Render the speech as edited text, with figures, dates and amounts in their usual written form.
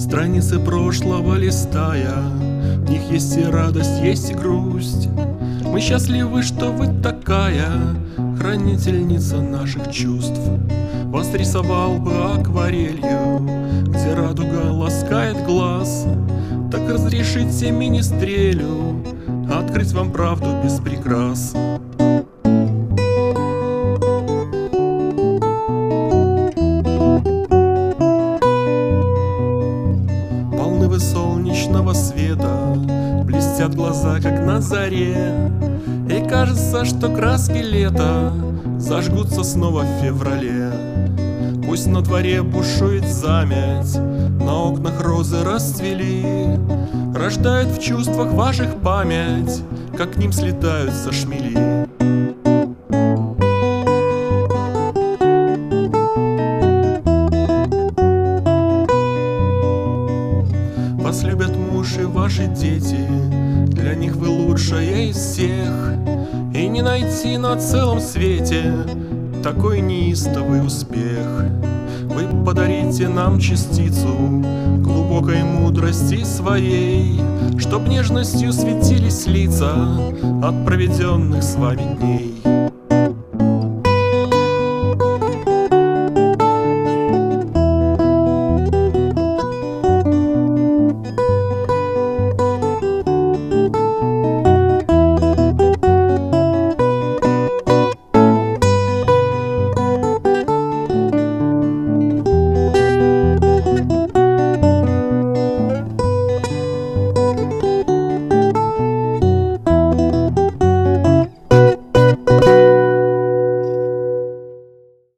Страницы прошлого листая, в них есть и радость, есть и грусть. Мы счастливы, что вы такая хранительница наших чувств. Вас рисовал бы акварелью, где радуга ласкает глаз. Так разрешите министрелю открыть вам правду без прикрас. Полны вы солнечного света, блестят глаза, как на заре, и кажется, что краски лета зажгутся снова в феврале. Пусть на дворе бушует замять, на окнах розы расцвели, рождают в чувствах ваших память, как к ним слетаются шмели. Вас любят муж и ваши дети, для них вы лучшая из всех, и не найти на целом свете такой неистовый успех. Вы подарите нам частицу глубокой мудрости своей, чтоб нежностью светились лица от проведенных с вами дней.